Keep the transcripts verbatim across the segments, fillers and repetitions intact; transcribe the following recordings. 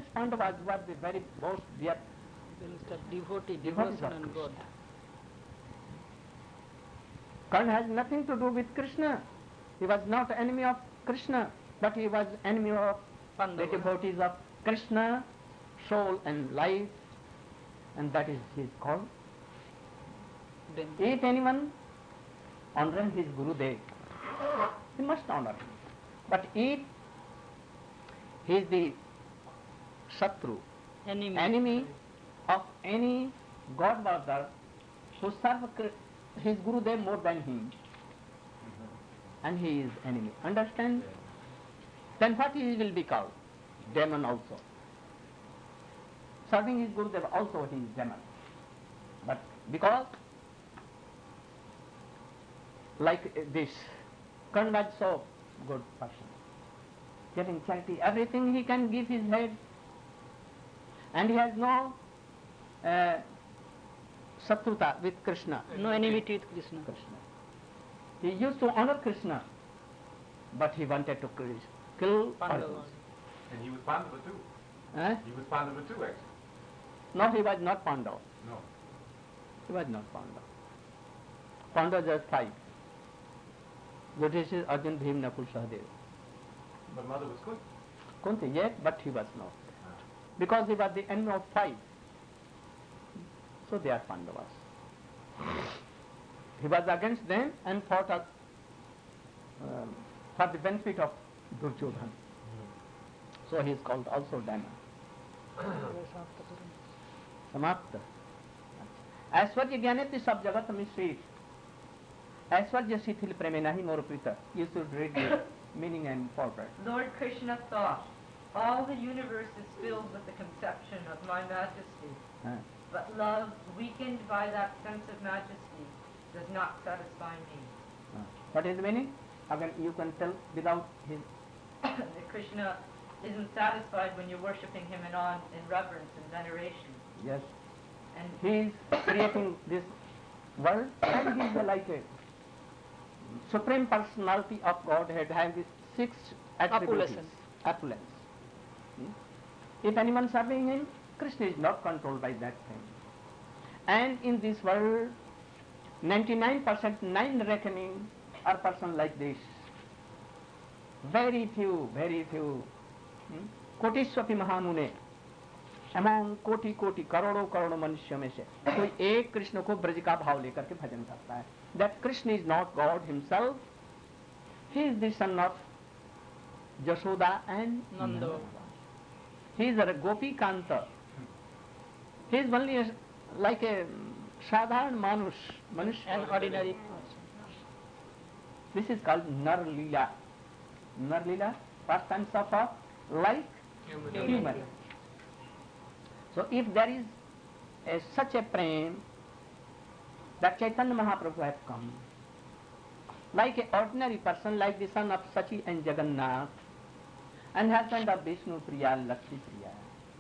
Pandavas were the very most dear devotee, devotees devotion of and Krishna. God. Karna has nothing to do with Krishna. He was not enemy of Krishna, but he was enemy of Pandava. the devotees of Krishna, soul and life, and that is he is called. Then If anyone honors his Gurudev, he must honor him. But if he is the Shatru, enemy, enemy of any god worker who serve his Gurudev more than him, and he is enemy. Understand? Then what he will be called? Demon also. Serving his Gurudev also he is demon. But because like this, Karna was so good person, getting charity, everything he can give his head, and he has no uh, satruta with Krishna. no enmity with Krishna. Krishna. He used to honor Krishna, but he wanted to kill Pandava. Arjuna. And he was Pandava too. Eh? He was Pandava too, actually. No, he was not Pandava. No. He was not Pandava. Pandava just five. Yudhishthira, Arjun, Bhim, Nakul, Sahadev. But mother was good. Kunti, yes, but he was not. Because he was the enemy of five. So they are Pandavas. He was against them and fought us, um, for the benefit of Duryodhana. So he is called also Dana. Samapta. ऐश्वर्य ज्ञानेति सब जगत मिश्रित. ऐश्वर्य शिथिल प्रेमे नहीं मोर Preeta. You should read the meaning and forward. Lord Krishna thought, all the universe is filled with the conception of my majesty, Uh, but love, weakened by that sense of majesty, does not satisfy me. uh. What is the meaning? Again, you can tell without his. That Krishna isn't satisfied when you're worshipping him in awe and reverence and veneration. Yes. And He is creating this world, and he is like a supreme personality of Godhead, having these six attributes. Opulence. Opulence. Hmm? If anyone serving him, Krishna is not controlled by that thing. And in this world, ninety-nine percent, nine reckoning are person like this. Very few, very few. Hmm? कोटिस्वपि महामुने, among कोटि कोटि करोड़ों करोड़ों मनुष्यों में से कोई एक कृष्ण को ब्रज का भाव लेकर के भजन करता है. That Krishna is not God himself. He is the son of Jashoda and Nanda. He is a Gopi Kanta. He is only a, like a sadharan manush, manush. An ordinary person. This is called Nar Leela. Nar Leela, past tense of a like Human. human. So if there is a, such a prem that Chaitanya Mahaprabhu has come, like an ordinary person, like the son of Sachi and Jagannath, and husband of Vishnu Priya, Lakshmi Priya.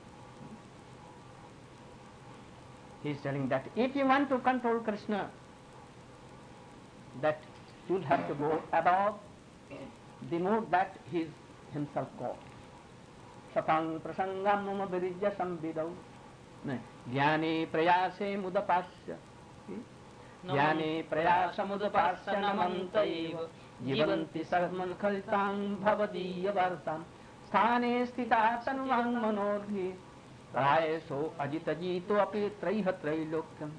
He is telling that if you want to control Krishna, that you will have to go above the mode that he is himself God. Satang prasangam mama virijya samvidau. Jnane prayase mudapasya. Jnane prayasa mudapasya namanta eva. Jivanti sarman khalitang bhavadiya vartam. Sthane sthita tanuvang manodhi. Rayeso ajita jito api traiha trailokyam.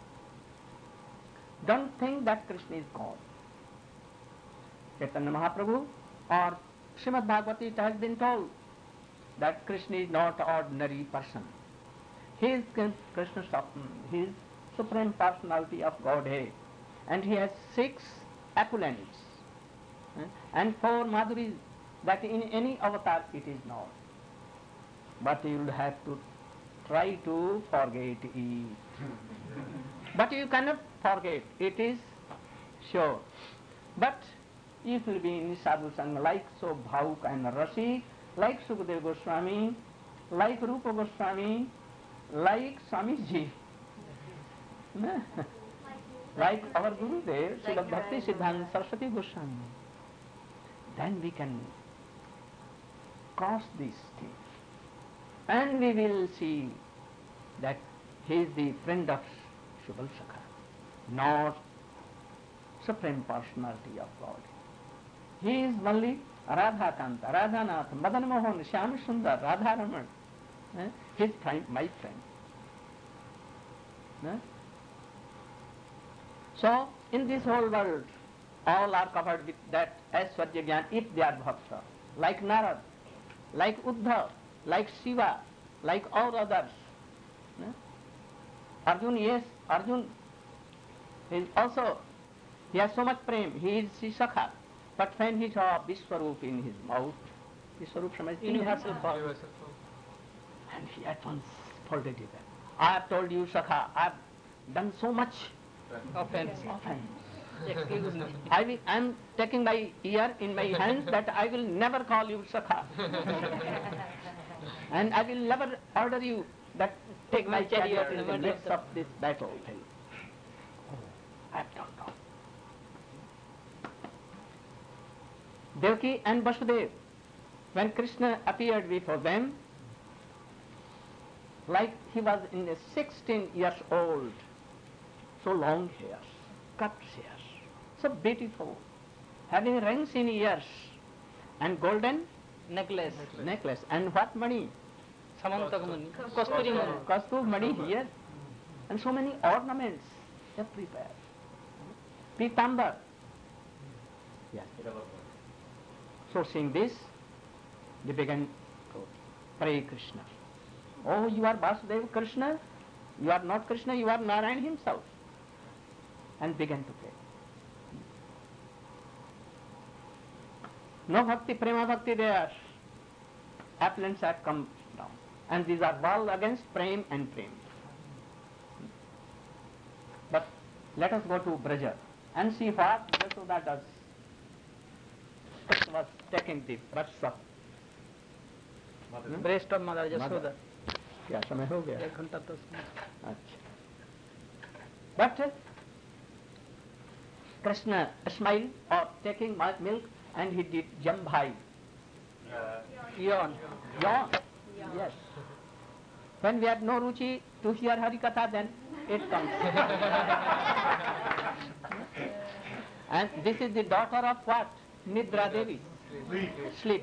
Don't think that Krishna is God. Chaitanya Mahaprabhu or Srimad Bhagavati, it has been told that Krishna is not an ordinary person. He is Krishna, he is supreme personality of Godhead, and he has six opulents and four madhuris that in any avatar it is not. But you will have to try to forget it. But you cannot forget, it is sure. But if you will be in sadhu sangha like so Bhauk and Rasi, like Sukadeva Goswami, like Rupa Goswami, like Swamiji, like our Gurudev, Srila Bhakti Siddhanta Saraswati Goswami, then we can cross these things And we will see that he is the friend of Shubal Sakha, not Supreme Personality of God. He is only Radha Kanta, Radhanath, Madan Mohan, Shyam Sundar, Radha Raman. Eh? His friend, my friend. Eh? So, in this whole world, all are covered with that Aishwarya Gyan if they are bhakta. Like Narad, like Uddhav, like Shiva, like all others. Eh? Arjun, yes, Arjun is also, he has so much prem, he is Sisakha. But when he saw Vishwarup in his mouth, Vishwarup समझते हैं? Universal form. Universal form. And he at once folded it up. I have told you, Sakha, I have done so much Offense. offense. Excuse me. I will, I am taking my ear in my hands that I will never call you Sakha. And I will never order you that take my chariot in the midst of this battlefield. Oh, I have done wrong. Devaki and Vasudev, when Krishna appeared before them, like he was in a sixteen years old, so long hairs, cut hairs, so beautiful, having rings in ears and golden Necklace. necklace and what money? Samantak Muni. Kasturi Muni. Kaustubh money here and so many ornaments everywhere. Pitambar. Yes. So seeing this, they began to pray Krishna. Oh, you are Vasudeva Krishna? You are not Krishna, you are Narayan himself. And began to pray. No bhakti, prema bhakti there. Appellants have come down. And these are all against prem and prem. But let us go to Braja and see what Yashoda does. Krishna was taking the births of Mother. Breast of Mother Yashoda. क्या समय हो गया? एक घंटा दस minute. अच्छा. But uh, Krishna smiled or taking mi- milk and he did Jambhai. Uh, Yawn. Yawn. Yes. When we have no ruchi to hear Harikatha, then it comes. And this is the daughter of what? Nidra Devi. Sleep.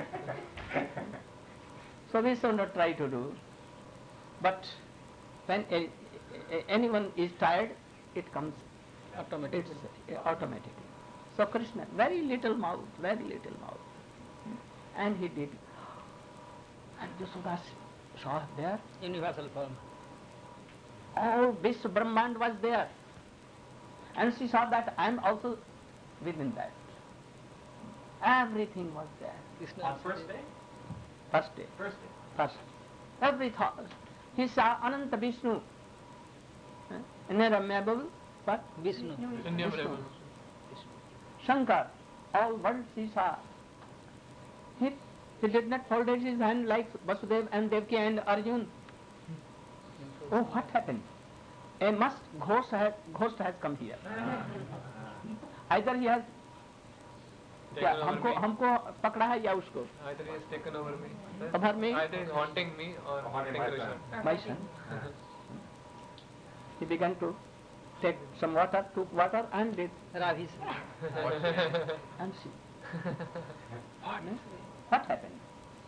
So we should not try to do. But when a, a, anyone is tired, it comes Automatic. it's automatically. So Krishna, very little mouth, very little mouth. And he did. And Yashoda saw there, Universal form. all this Brahmand was there. And she saw that I am also within that. Everything was there. Krishna. on first day? First day, First day. first. Every thought. He saw Ananta Vishnu. Huh? Innumerable, but Vishnu. Innumerable. Shankar, all worlds he saw. He, he did not fold his hand like Vasudeva and Devaki and Arjun. Oh, what happened? A must ghost has, ghost has come here. Either he has क्या Taken over हमको me. हमको पकड़ा है या उसको? Either he has taken over me. Over me? Either he is haunting me or haunting my Krishna. My son. He began to take some water, took water and did Ravis. and see. What, no? What happened?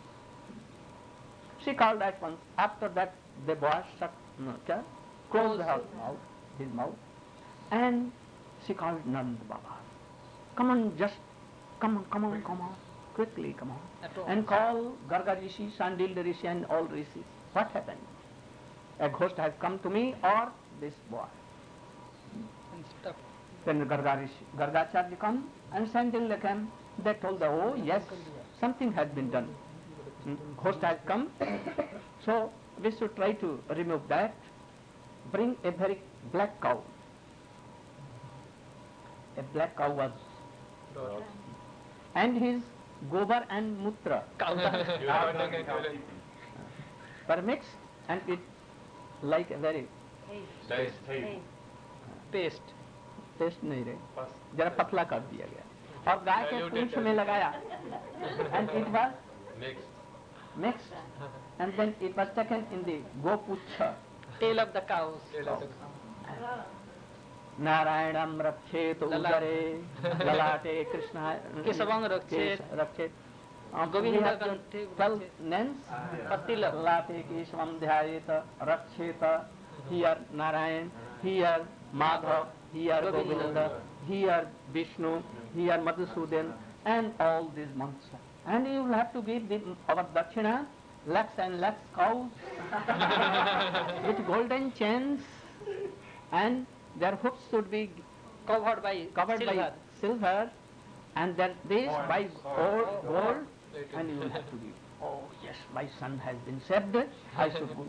She called at once. After that, the boy shut, no, क्या? Closed her mouth, his mouth, and she called Nanda Baba. Come on, just come on, come on, come on, quickly, come on, At all. and call Garga Rishi, Sandil Rishi, and all rishis. What happened? A ghost has come to me, or this boy. And stuff. Then Garga Rishi, Gargacharya come and Sandil came. They told the, oh yes, something has been done. Hmm? Ghost has come, so we should try to remove that. Bring a very black cow. A black cow was, Dog. and his gobar and mutra You are haunting and toilet. were mixed, and it like a very Taste. Taste. Paste. Taste नहीं रहे, First. जरा पतला कर दिया गया और गाय के Diluted, पूंछ में लगाया, and it was Mixed. mixed, and then it was taken in the gopucha. Tail of the cows. Narayanam rakshet udare, lalate Krishna. Kesavang rakshet. Rakshet. Govinda kante twelve names. Patila. Lalate Keshavam dhyayeta, raksheta. Here Narayan, here Madhav, here Govinda, here Vishnu, here Madhusudan, and all these months. And you will have to give the, our dakshina, lakhs and lakhs cows with golden chains, and their hoofs should be Covered by covered silver. by silver, and their this by gold, gold, and you will have to give. Oh yes, my son has been saved, I should go.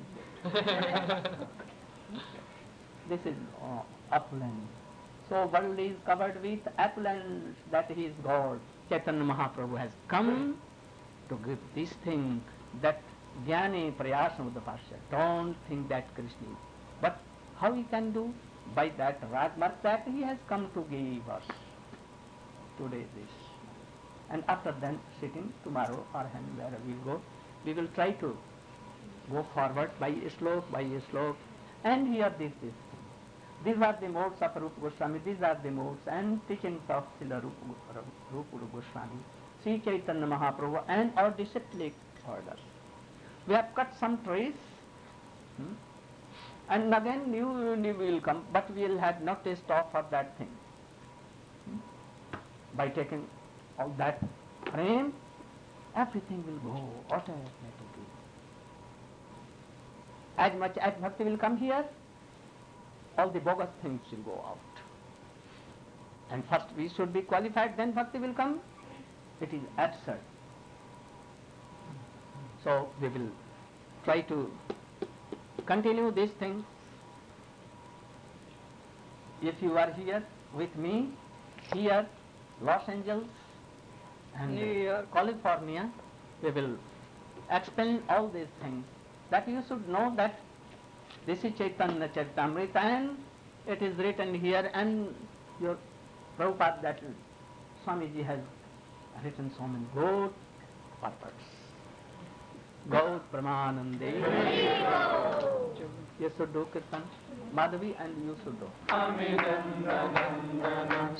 This is uh, upland. So world is covered with uplands, that he is God. Chaitanya Mahaprabhu has come to give this thing, that jnane prayasam udapasya. Don't think that Krishna is. But how he can do? By that Rajmarg that he has come to give us today this. And after then sitting tomorrow or wherever we go, we will try to go forward by slok, by slok, and hear this, this. These are the modes of Rupa Goswami, these are the modes and teachings of Srila Rupa, Rupa Goswami, Sri Chaitanya Mahaprabhu, and our disciplic orders. We have cut some trees, hmm? and again new, new will come, but we will have not a stop for that thing. Hmm? By taking all that frame, everything will go automatically. As much as bhakti will come here, all the bogus things will go out. And first we should be qualified, then bhakti will come. It is absurd. So we will try to continue these things. If you are here with me, here, Los Angeles and New York, California, we will explain all these things, that you should know that this is Chaitanya Charitamrita, and it is written here, and your Prabhupada, that Swamiji has written so many good purposes. Gaur Pramanande. You should do Kirtan, Madhavi, and you should do. Amidandanandanam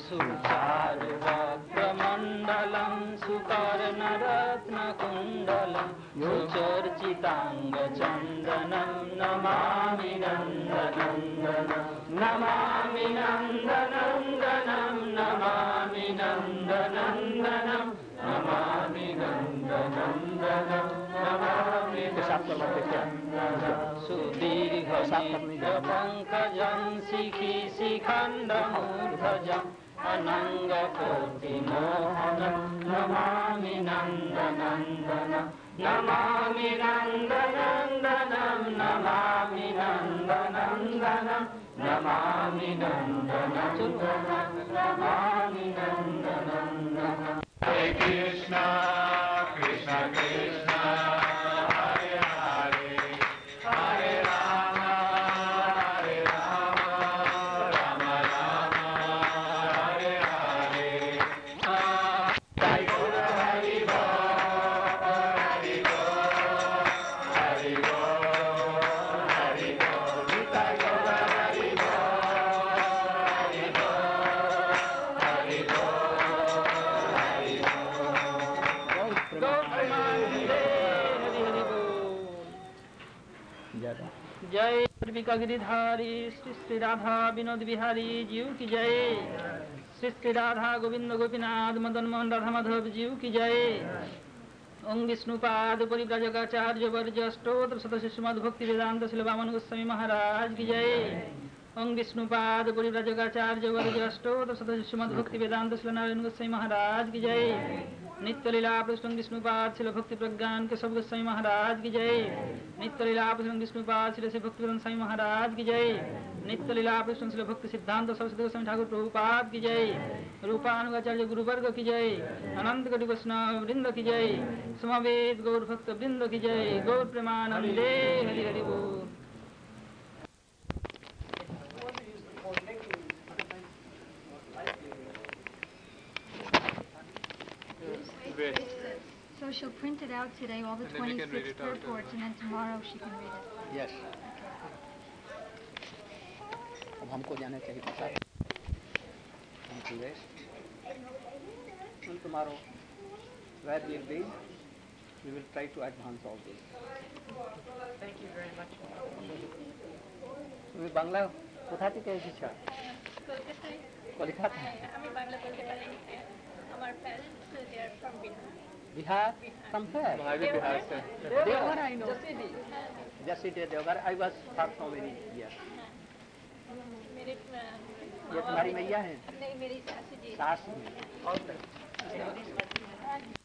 Sucharvakramandalam Sukarnaratna Kundalam Sucharchitanga Chandanam Namami Nandanandanam Namami Nandanandanam Namami Nandanandanam Namami Nandanandanam Namami Nandanandanam Sudirgha Pankajam Sikhi Sikhandamurthajam Ananga Koti Mohanam Namami Nandanandanam Namami Nandanandanam Namami Nandanandanam Namami Nandanandanam Namami Nandanandanam Hare Krishna, Krishna Krishna, Hare Hare, Hare Rama, Hare Rama, Rama Rama, Hare Hare. Jai Guru Hari Bol, Hari Bol, Hari Bol, Hari Bol. Jai Guru Hari Bol, Hari Bol, Hari Bol. जय कृपिका गिरिधारी श्री श्री राधा विनोद बिहारी जीव की जय। श्री श्री राधा गोविंद गोपीनाथ मदन मोहन राधा माधव जीव की जय। ओम Vishnupad परिव्राजकाचार्य verge अष्टोत्र सदस्य श्रीमद् भक्ति वेदांत श्री वामन गोस्वामी महाराज की जय। ओम विष्णुपाद परिव्राजकाचार्य वर्ज अष्टोत्र सदस्य श्रीमद् भक्ति वेदांत श्री नारायण गोस्वामी महाराज की जय। नित्य लीला प्रसंग विष्णुपाद श्री भक्ति प्रज्ञान के सब गोस्वामी महाराज की जय। नित्य लीला प्रसंग विष्णुपाद श्री भक्ति वेदांत स्वामी महाराज की जय। नित्य लीला प्रसंग श्री भक्ति सिद्धांत सरस्वती गोस्वामी ठाकुर प्रभुपाद की जय। रूपानुगाचार्य गुरुवर्ग की जय। अनंत कोटि वैष्णव वृंद की जय। समवेत गौर भक्त वृंद की जय। गौर प्रेमानंदे हरि हरि बोल। Wait. So she'll print it out today, all the And then we can read twenty-six it out, purports, uh, and then tomorrow she can read it. Yes. अब हमको जाना चाहिए बता हमको rest and tomorrow where we'll be we will try to advance all this. Thank you very much. তুমি বাংলা কোথা থেকে এসেছো? কলকাতা। আমি বাংলা বলতে পারি আমার parents they are from Bihar. Bihar? From where? Mahavir Bihar se. Deoghar I know. Just it Deoghar. I was for so many years. मेरे ये तुम्हारी मैया है? नहीं मेरी सासू जी सास में।